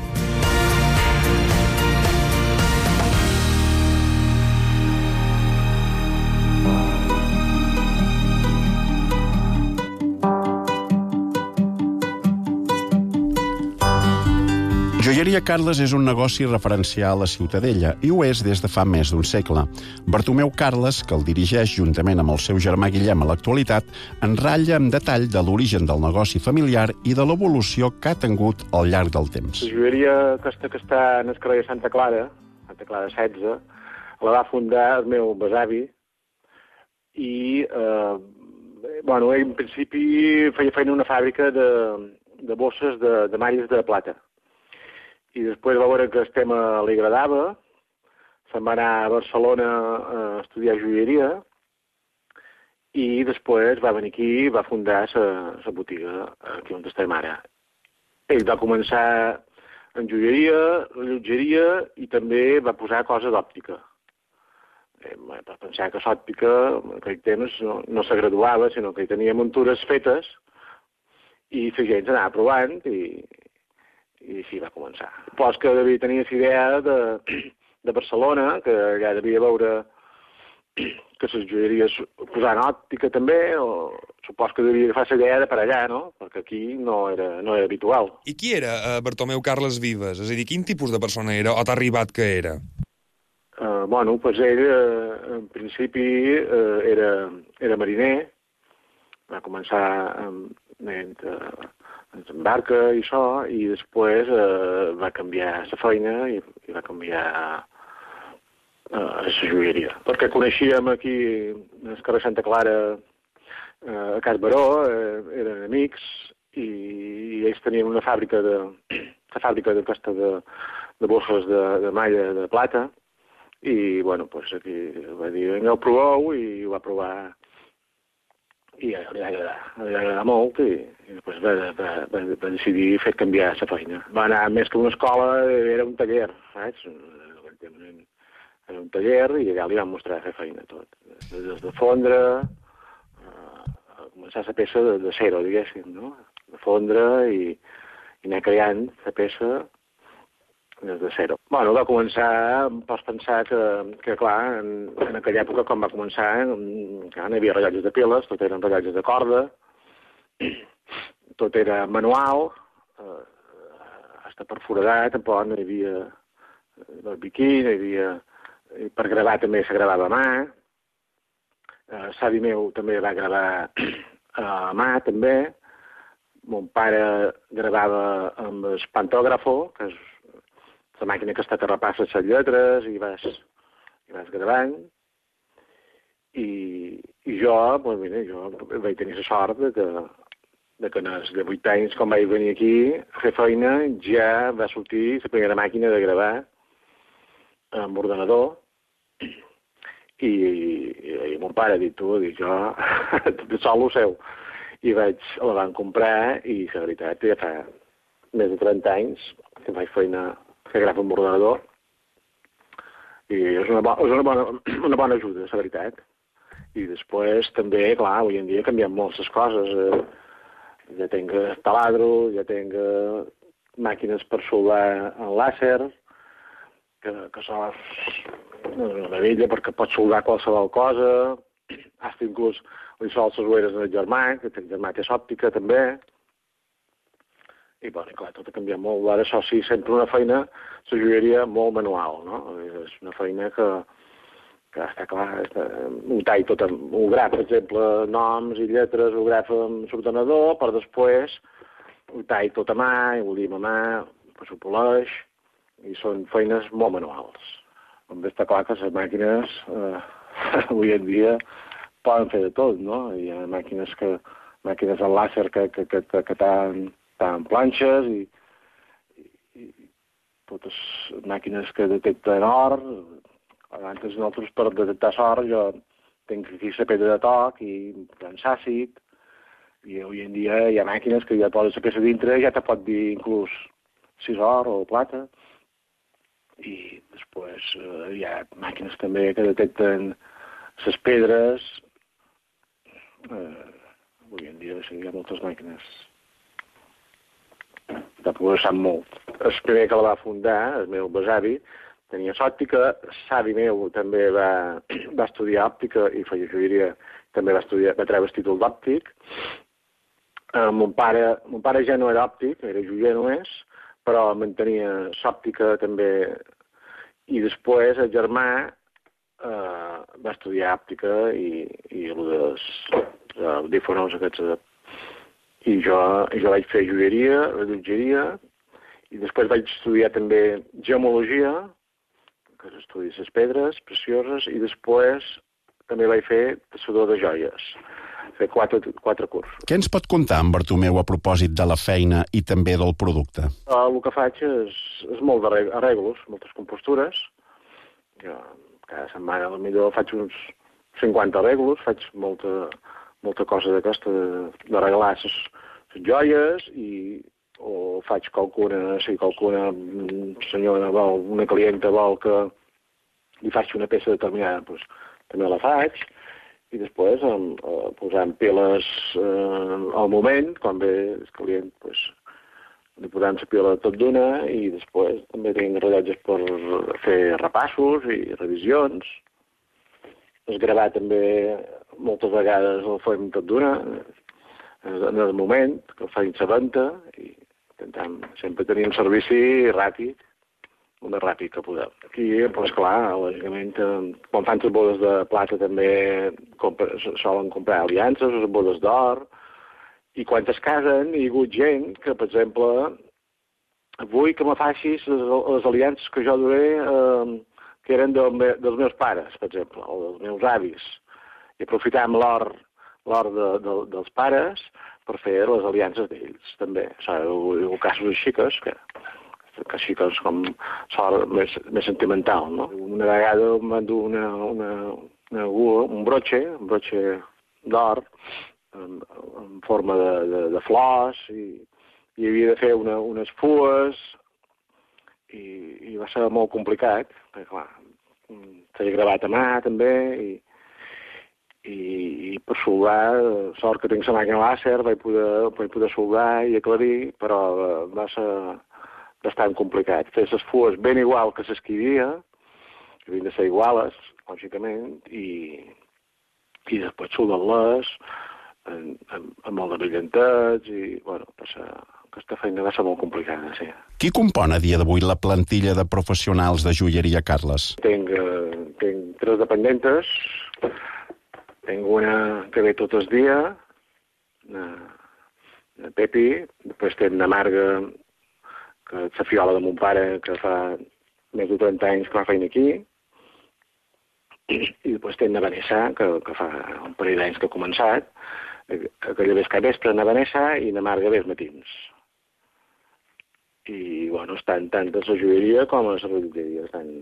Joieria Carles és un negoci referencial a Ciutadella i ho és des de fa més d'un segle. Bartomeu Carles, que el dirigeix juntament amb el seu germà Guillem a l'actualitat, enratlla amb detall de l'origen del negoci familiar i de l'evolució que ha tingut al llarg del temps. La joieria aquesta que està en el carrer de Santa Clara, Santa Clara setze, la va fundar el meu besavi i, eh, bueno, ell en principi feia feina en una fàbrica de, de bosses de, de malles de plata. I després va veure que el tema li agradava, se'n va anar a Barcelona a estudiar joieria i després va venir aquí i va fundar la botiga aquí on estem ara. Ell va començar en joieria, rellotgeria i també va posar coses d'òptica. Va pensar que l'òptica en aquell temps no, no se graduava, sinó que hi tenia muntures fetes i la gent s'anava provant i i així va començar. Supos que devia tenir la idea de, de Barcelona, que allà devia veure que les joieries posaven òptica també, o supos que devia agafar la idea de per allà, no? Perquè aquí no era, no era habitual. I qui era uh, Bartomeu Carles Vives? És a dir, quin tipus de persona era o t'ha arribat que era? Uh, bueno, doncs ell, uh, en principi, uh, era, era mariner, va començar amb uh, en barca i això, i després eh, va canviar la feina i, i va canviar eh, a la joieria. Perquè coneixíem aquí, al carrer Santa Clara, eh, a Cas Baró, eh, eren amics, i, i ells tenien una fàbrica de, una fàbrica d'aquesta de, de bosses de, de malla de plata, i, bueno, pues aquí va dir, vinga, ho proveu, i ho va provar i li va agradar, li va agradar molt i, i després va, va, va, va decidir fer canviar la feina. Va anar més que una escola, era un taller, saps? Era un taller i allà li van mostrar a fer feina tot. Des de fondre, la peça de, de cero, diguéssim, no? De fondre i, i anar creant la peça des de zero. Bueno, va començar, pots pensar que, que clar, en, en aquella època, quan va començar, clar, no hi havia rellotges de piles, tot eren rellotges de corda, tot era manual, eh, hasta per foradat, tampoc no hi havia el biquí, no hi havia... Per gravar també se gravava a mà, eh, savi meu també va gravar a mà, també. Mon pare gravava amb el pantògrafo, que és la màquina que està te repassa les lletres i vas, i vas gravant. I, i jo, pues mira, jo vaig tenir la sort de que, de que en els de vuit anys, quan vaig venir aquí a fer feina, ja va sortir la primera màquina de gravar amb ordenador. I, i, i mon pare ha dit, tu, dic, jo, tot sol ho seu. I vaig, la van comprar i, la veritat, ja fa més de trenta anys que faig feina que grava amb ordenador. I és una, bo, és una, bona, una bona ajuda, la veritat. I després, també, clar, avui en dia canvien molt les coses. Eh, ja tinc taladro, ja tinc eh, màquines per soldar en làser, que, que són una meravella perquè pots soldar qualsevol cosa. Hasta inclús li sol les ulleres del germà, que el germà té òptica també. I, bueno, clar, tot ha canviat molt. Ara, això sí, sempre una feina, la joieria molt manual, no? És una feina que, que està clar, està, ho tall tot, amb, ho graf, per exemple, noms i lletres, ho graf amb l'ordenador, per després ho tall tot a mà, i ho dim a mà, pues ho poleix, i són feines molt manuals. També està clar que les màquines, eh, avui en dia, poden fer de tot, no? Hi ha màquines que màquines en làser que, que, que, que, que tan, tan planxes i, i, i totes màquines que detecten or. Abans nosaltres per detectar or jo tinc aquí la pedra de toc i prens àcid, i avui en dia hi ha màquines que ja poses la peça dintre i ja te pot dir inclús si és or o plata. I després eh, hi ha màquines també que detecten les pedres. Eh, avui en dia sí, hi ha moltes màquines. De progressar molt. El primer que la va fundar, el meu besavi, tenia òptica. Savi meu també va, va estudiar òptica i feia joieria, també va estudiar, va treure el títol d'òptic. Eh, mon pare, mon pare ja no era òptic, era joier només, però mantenia l'òptica també. I després el germà eh, va estudiar òptica i, i el dels audífonos aquests. I jo, jo vaig fer joieria, rellotgeria, i després vaig estudiar també gemologia, que és estudi les pedres precioses, i després també vaig fer tessador de joies. Fer quatre, quatre cursos. Què ens pot contar en Bartomeu a propòsit de la feina i també del producte? Uh, el que faig és, és molt d'arreglos, moltes compostures. Jo cada setmana potser faig uns cinquanta arreglos, faig molta, molta cosa d'aquesta d'arreglar les joies i o faig qualcuna, si qualcuna senyora vol, una clienta vol que li faci una peça determinada, doncs també la faig. I després amb, eh, posant piles eh, al moment, quan ve el client, doncs, li posem la pila tot d'una i després també tinc rellotges per fer repassos i revisions. El gravar també moltes vegades el fem tot d'una, en el moment, que el faig a venda, i intentem sempre tenir un servici ràpid, el més ràpid que podem. Aquí, doncs clar, lògicament, quan fan les bodes de plata també compra, solen comprar aliances, les bodes d'or, i quan es casen hi ha hagut gent que, per exemple, vull que me facis les, les aliances que jo duré, eh, que eren del, dels meus pares, per exemple, o dels meus avis, i aprofitam l'or l'or de, de, dels pares per fer les aliances d'ells, també. O sigui, hi ha casos així que, que que així que és com sort més, més sentimental, no? Una vegada em van dur una, una, una gua, un broche, un broche d'or, en, en forma de, de, de flors, i, i havia de fer una, unes fues, i, i va ser molt complicat, perquè clar, s'havia gravat a mà també, i, i, i per soldar, sort que tinc la màquina làser, vaig poder, vaig poder soldar i aclarir, però va ser bastant complicat. Fer les fues ben igual que les que hi havia, que havien de ser iguales, lògicament, i, i després soldar-les amb, amb, amb molt de brillantats, i, bueno, va ser, aquesta feina va ser molt complicada, sí. Qui compon a dia d'avui la plantilla de professionals de joieria Carles? Tinc, eh, tinc tres dependentes. Tinc una que ve tot el dia, la, la Pepi, després tinc la Marga, que és la fiola de mon pare, que fa més de trenta anys que fa feina aquí, i, i després tinc la Vanessa, que, que fa un parell d'anys que ha començat, aquella vez que vespre la Vanessa i la Marga ve els matins. I, bueno, estan tant a la joieria com a la rellotgeria, estan,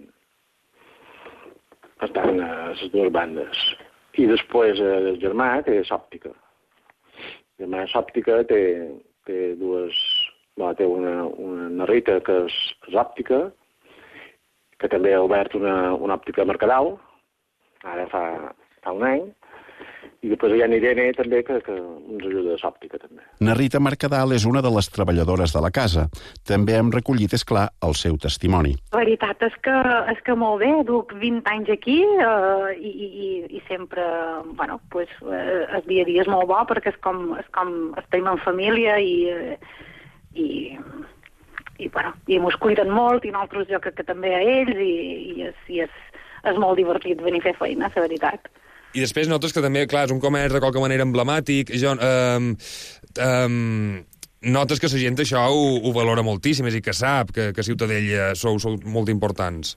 estan a les dues bandes. I després el germà té l'òptica. El germà l'òptica té, té dues... Bueno, té una, una Rita que és, és òptica, que també ha obert una, una òptica a Mercadal, ara fa, fa un any, i després hi ha Irene també, que, que ens ajuda a l'òptica també. Na Rita Mercadal és una de les treballadores de la casa. També hem recollit, és clar, el seu testimoni. La veritat és que, és que molt bé, duc vint anys aquí eh, i, i, i sempre, bueno, pues, eh, el dia a dia és molt bo perquè és com, és com estem en família i, i, i, bueno, i mos cuiden molt i nosaltres jo crec que també a ells i, i, és, i és, és molt divertit venir a fer feina, la veritat. I després notes que també, clar, és un comerç de qualque manera emblemàtic. John, um, um, notes que la gent això ho, ho valora moltíssim, és a dir, que sap que, que Ciutadella sou, sou molt importants.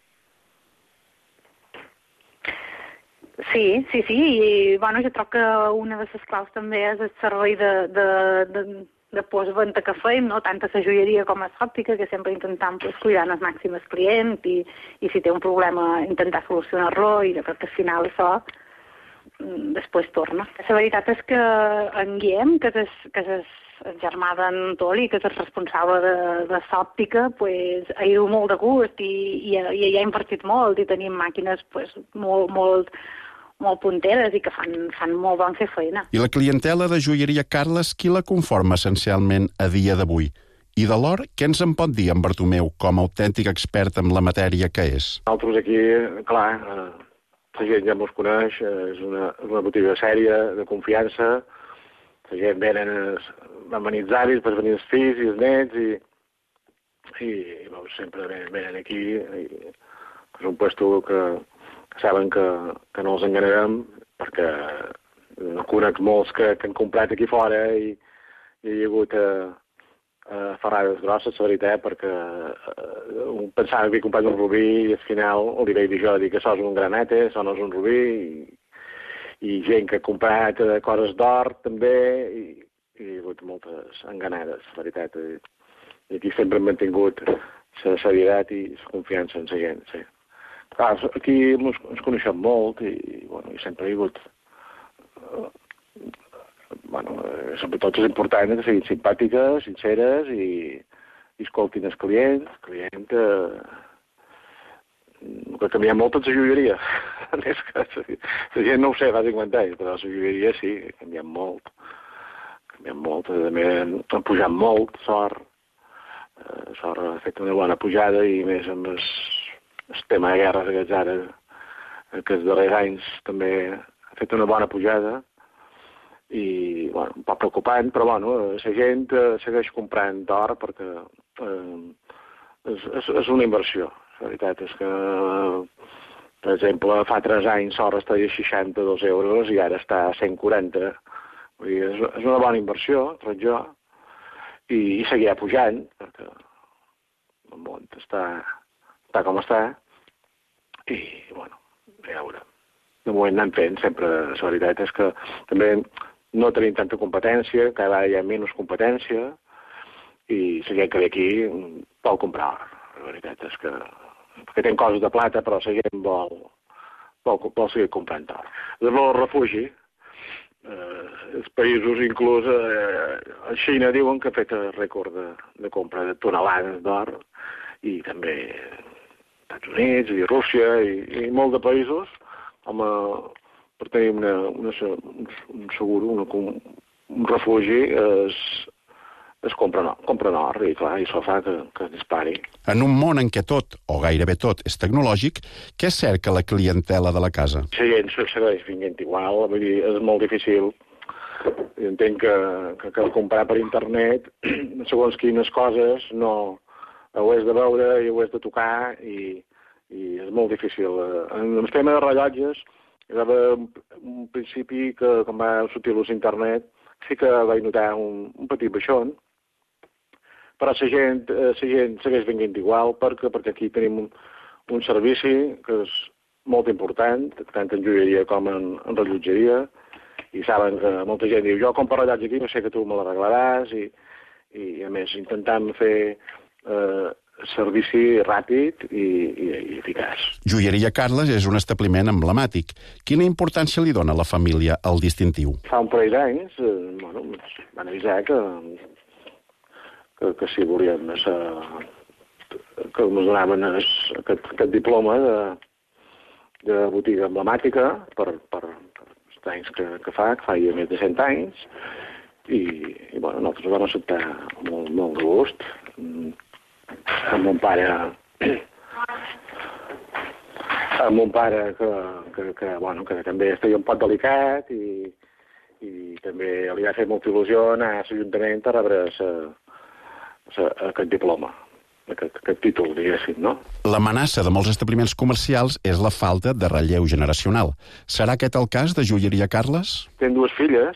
Sí, sí, sí, i bueno, jo trobo que una de les claus també és el servei de, de, de, de postventa que fem, no? Tant a la joieria com a l'òptica, que sempre intentem pues, cuidar el màxim el client i, i si té un problema intentar solucionar-lo, i jo crec que al final això després torna. La veritat és que en Guillem, que és, que és el germà d'en Toli, que és el responsable de, de l'òptica, pues, ha ido molt de gust i, i, i ha invertit molt i tenim màquines pues, molt, molt, molt punteres i que fan, fan molt bon fer feina. I la clientela de joieria Carles, qui la conforma essencialment a dia d'avui? I de l'or, què ens en pot dir en Bartomeu, com a autèntic expert en la matèria que és? Nosaltres aquí, clar, eh, la gent ja mos coneix, és una, una botiga sèria, de confiança, la gent venen, van venir els avis, després venir els fills i els nets, i, i bueno, sempre venen aquí, i és un puesto que, que saben que, que no els enganarem, perquè conec molts que, que han comprat aquí fora i, i hi ha hagut eh, eh, ferrades grosses, la veritat, perquè eh, un pensava que havia comprat un rubí i al final li vaig dir jo dir que això és un granate, això no és un rubí, i, i gent que ha comprat eh, coses d'or també, i, i hi ha hagut moltes enganades, la veritat. I, i aquí sempre hem mantingut la serietat i la confiança en la gent, sí. Clar, aquí ens, ens coneixem molt i, bueno, i sempre hi ha hagut... Uh, bueno, sobretot és important que siguin simpàtiques, sinceres i, i escoltin els clients. El client que, que canvia molt en la joieria. Més que la gent no ho sé, fa cinquanta anys, però la joieria sí, canvia molt. Canvia molt, a més han pujat molt, sort. Uh, sort ha fet una bona pujada i més amb el, el tema de guerra que ara, aquests darrers anys també ha fet una bona pujada. I, bueno, un poc preocupant, però, bueno, la gent eh, segueix comprant d'or perquè eh, és, és, és una inversió. La veritat és que, per exemple, fa tres anys l'or estava a seixanta-dos euros i ara està a cent quaranta. Vull dir, és, és una bona inversió, crec jo, i, i seguirà pujant, perquè el món està, està com està, i, bueno, ja veurem. De moment anem fent, sempre, la veritat és que també no tenim tanta competència, cada vegada hi ha menys competència, i la gent que ve aquí vol comprar. La veritat és que... perquè tem coses de plata, però la gent vol, vol, vol seguir comprant or. Llavors, el refugi, eh, els països, inclús eh, a Xina, diuen que ha fet el rècord de, de compra de tonelades d'or, i també Estats Units i Rússia i, i molt de països, com a per tenir una, una, un seguro, una, un refugi, es, es compra, no, compra or, i clar, i això fa que, que es dispari. En un món en què tot, o gairebé tot, és tecnològic, què cerca la clientela de la casa? La gent segueix vinguent igual, vull dir, és molt difícil. Jo entenc que, que, que comprar per internet, segons quines coses, no ho has de veure i ho has de tocar, i, i és molt difícil. En el tema de rellotges, hi va haver un, un principi que, quan va sortir l'ús internet, sí que vaig notar un, un petit baixón, però la gent, la gent segueix venint igual, perquè, perquè aquí tenim un, un servici que és molt important, tant en joieria com en, en rellotgeria, i saben que molta gent diu, jo compro rellotge aquí, no sé que tu me l'arreglaràs, i, i a més intentam fer eh, servici ràpid i, i, i eficaç. Joieria Carles és un establiment emblemàtic. Quina importància li dona a la família al distintiu? Fa un parell d'anys eh, bueno, van avisar que, que, que si volíem ser, que ens donaven es, aquest, aquest diploma de, de botiga emblemàtica per, per, per els anys que, que fa, que fa ja més de cent anys, i, i bueno, nosaltres ho vam acceptar molt, molt de gust. Amb mon pare, amb mon pare que, que, que, bueno, que també estigui un poc delicat i, i també li va fer molta il·lusió anar a l'Ajuntament a rebre sa, sa, aquest diploma, aquest, aquest títol, diguéssim, no? L'amenaça de molts establiments comercials és la falta de relleu generacional. Serà aquest el cas de Joieria Carles? Tenen dues filles,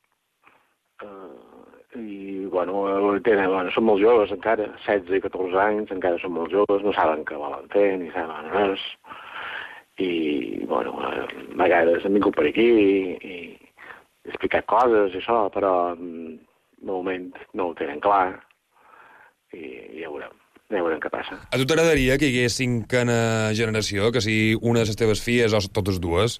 i, bueno, tenen, bueno, són molt joves encara, setze i catorze anys, encara són molt joves, no saben què volen fer, ni saben res, i, bueno, a vegades han vingut per aquí i, i explicat coses i això, però de moment no ho tenen clar, i ja veurem, ja veurem què passa. A tu t'agradaria que hi hagués cinquena generació, que sigui una de les teves filles o totes dues?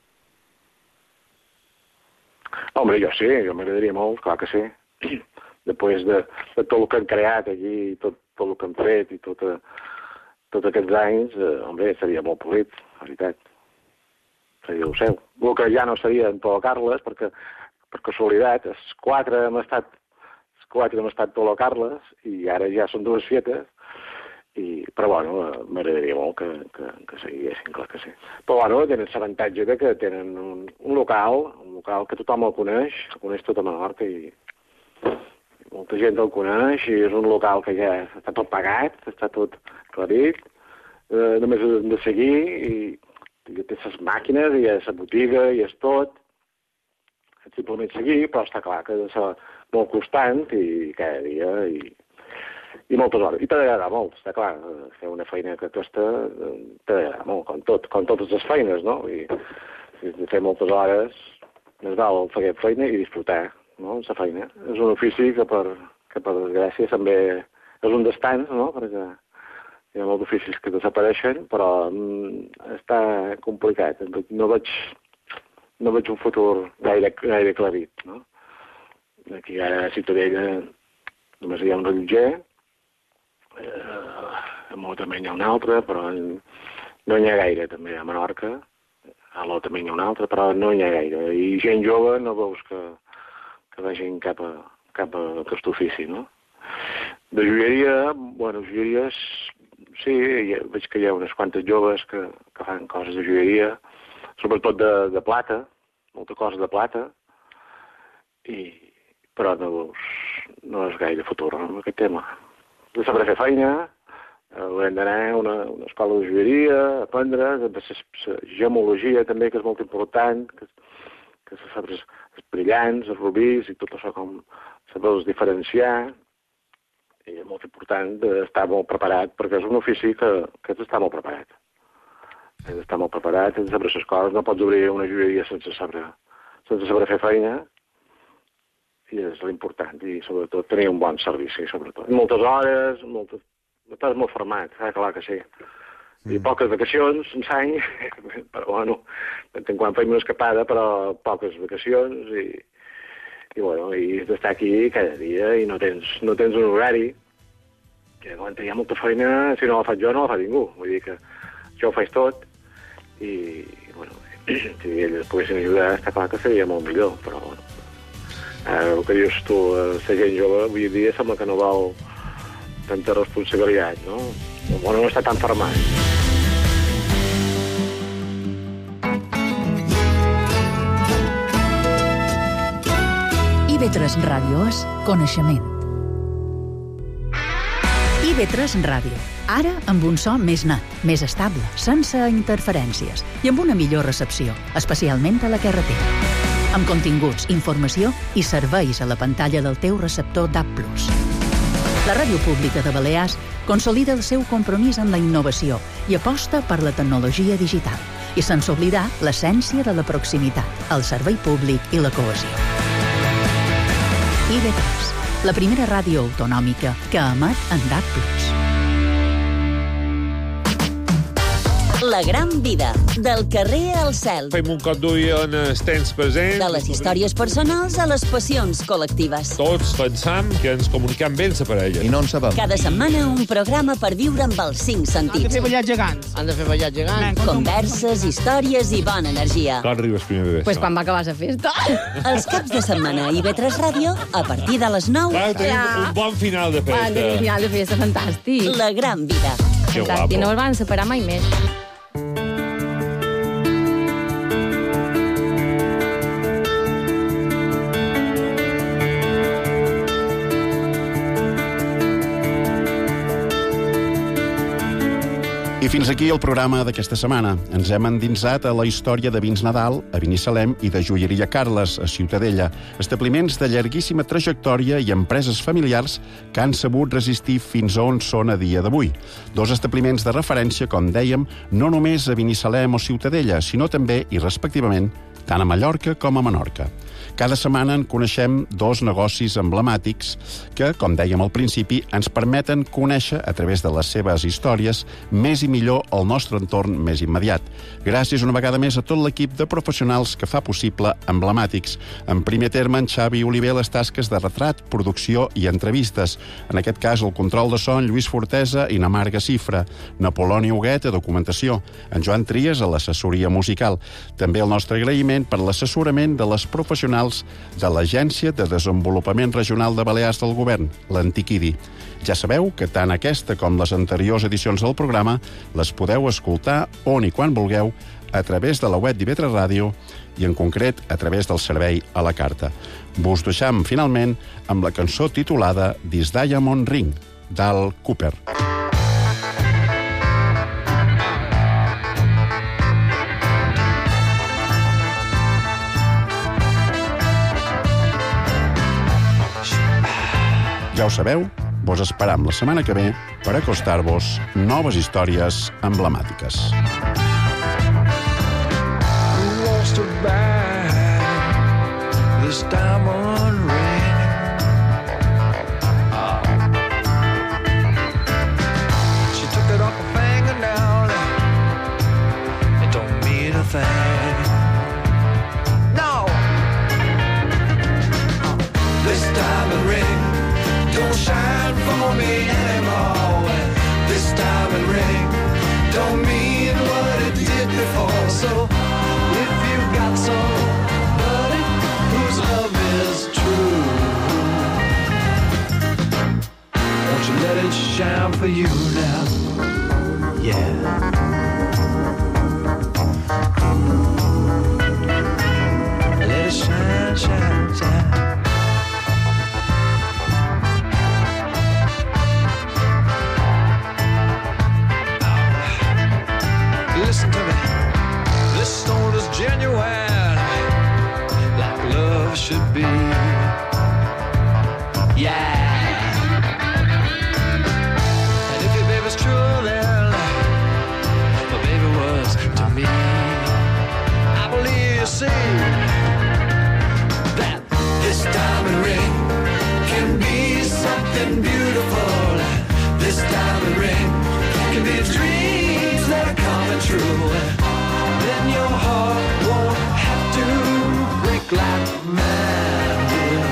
Home, jo sí, jo m'agradaria molt, clar que sí. Després de, de tot el que han creat allí, tot, tot el que han fet i tot, tots aquests anys, eh, home, seria molt polit, la veritat. Seria el seu. El que ja no seria en Tolo Carles, perquè, per casualitat, els quatre hem estat, els quatre hem estat Tolo Carles, i ara ja són dues fietes, i, però bueno, m'agradaria molt que, que, que seguissin, clar que sí. Però bueno, tenen l'avantatge de que tenen un, un local, un local que tothom el coneix, el coneix tota Menorca, i molta gent el coneix, i és un local que ja està tot pagat, està tot aclarit, eh, només hem de seguir, i, i té les màquines, i és la botiga, i és tot, simplement seguir, però està clar que ha de ser molt constant, i cada dia, i, i moltes hores. I t'ha d'agradar molt, està clar, fer una feina que costa, t'ha d'agradar molt, com tot, com totes les feines, no? I si has de fer moltes hores, més val fer aquesta feina i disfrutar, no?, la feina. És un ofici que per, que per desgràcia també és un descans, no?, perquè hi ha molts oficis que desapareixen, però mm, està complicat. No veig, no veig un futur gaire, gaire clarit, no? Aquí ara a Ciutadella només hi ha un rellotger, eh, a Mó també hi ha un altre, però no n'hi ha gaire també a Menorca. A l'O també n'hi ha un altre, però no n'hi ha gaire. I gent jove no veus que que vagin cap a, cap a aquest ofici, no? De joieria, bueno, joieries, sí, ja, veig que hi ha unes quantes joves que, que fan coses de joieria, sobretot de, de plata, molta cosa de plata, i, però no, no és gaire futur en aquest tema. De saber fer feina, haurem d'anar a una, una escola de joieria, aprendre, de la gemologia també, que és molt important, que, que se sap els brillants, els rubís i tot això com saber-los diferenciar. I és molt important d'estar molt preparat, perquè és un ofici que, que has d'estar molt preparat. Has d'estar molt preparat, has de saber les coses, no pots obrir una joieria sense saber, sense saber fer feina, i és l'important, i sobretot tenir un bon servici, sobretot. Moltes hores, moltes... estàs molt format, eh? Clar que sí. I poques vacacions, un any, però bueno, de tant quan feim una escapada, però poques vacacions, i, i bueno, i has d'estar aquí cada dia, i no tens, no tens un horari, que quan hi ha molta feina, si no la faig jo, no la fa ningú, vull dir que jo ho faig tot, i, bueno, si elles poguessin ajudar, està clar que seria molt millor, però bueno. Ara, el que dius tu, la gent jove avui dia sembla que no val tanta responsabilitat, no? O no està tan fermat. I B tres Ràdio és coneixement. I B tres Ràdio. Ara amb un so més net, més estable, sense interferències i amb una millor recepció, especialment a la carretera. Amb continguts, informació i serveis a la pantalla del teu receptor D A B plus. La Ràdio Pública de Balears consolida el seu compromís amb la innovació i aposta per la tecnologia digital, i sense oblidar l'essència de la proximitat, el servei públic i la cohesió. I B tres, la primera ràdio autonòmica que emet en D A B plus. La gran vida, del carrer al cel. Fem un cop d'ull en els temps presents. De les històries personals a les passions col·lectives. Tots pensam que ens comunicam bé per a ella. I no en sabem. Cada setmana un programa per viure amb els cinc sentits. Han de fer ballar gegants. Han de fer ballar gegants. Converses, històries i bona energia. Quan arribes primer de Pues quan va acabar la festa. Els caps de setmana a I B tres Ràdio, a partir de les nou. Clar, tenim ja. un bon final de festa. Un final de festa fantàstic. La gran vida. Que fantàstic, no el van separar mai més. I fins aquí el programa d'aquesta setmana. Ens hem endinsat a la història de Vins Nadal, a Binissalem, i de Joieria Carles, a Ciutadella, establiments de llarguíssima trajectòria i empreses familiars que han sabut resistir fins a on són a dia d'avui. Dos establiments de referència, com dèiem, no només a Binissalem o Ciutadella, sinó també, i respectivament, tant a Mallorca com a Menorca. Cada setmana en coneixem dos negocis emblemàtics que, com dèiem al principi, ens permeten conèixer, a través de les seves històries, més i millor el nostre entorn més immediat. Gràcies una vegada més a tot l'equip de professionals que fa possible Emblemàtics. En primer terme, en Xavi Oliver, les tasques de retrat, producció i entrevistes. En aquest cas, el control de son, Lluís Fortesa i Namarga Cifra. Napoloni Huguet, a documentació. En Joan Trias, a l'assessoria musical. També el nostre agraïment per l'assessorament de les professionals de l'Agència de Desenvolupament Regional de Balears del Govern, l'Antiquidi. Ja sabeu que tant aquesta com les anteriors edicions del programa les podeu escoltar on i quan vulgueu a través de la web d'I B tres Ràdio i, en concret, a través del servei a la carta. Vos deixam, finalment, amb la cançó titulada This Diamond Ring, d'Al Cooper. Ja ho sabeu, vos esperam la setmana que ve per acostar-vos noves històries emblemàtiques. Don't shine for me anymore. This diamond ring don't mean what it did before. So if you got somebody whose love is true, won't you let it shine for you now? Yeah. Let it shine, shine, shine. Listen to me, this stone is genuine, like love should be. Yeah. And if your baby's true, then my baby was to me. I believe you see that this diamond ring can be something beautiful. This diamond ring can be dreams that are coming true. Then your heart won't have to break like mine did.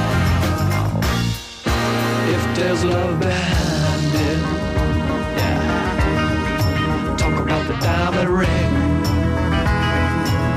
If there's love behind it, yeah. Talk about the diamond ring.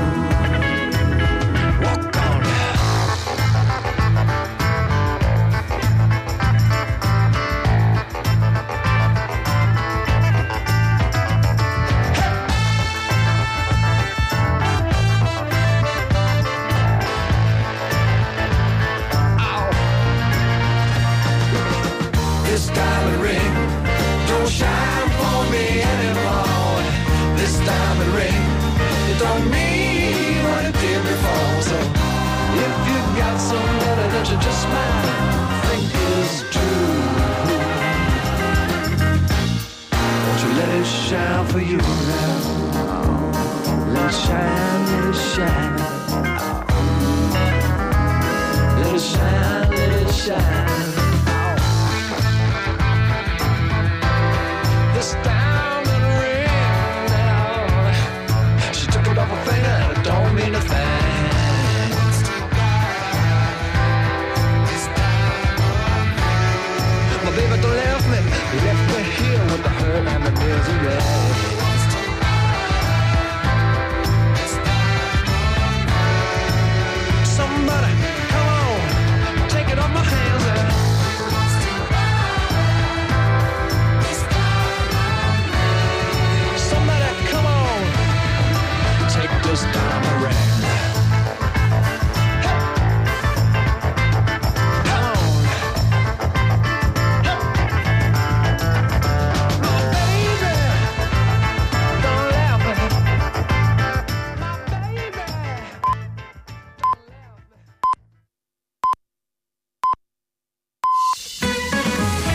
shine.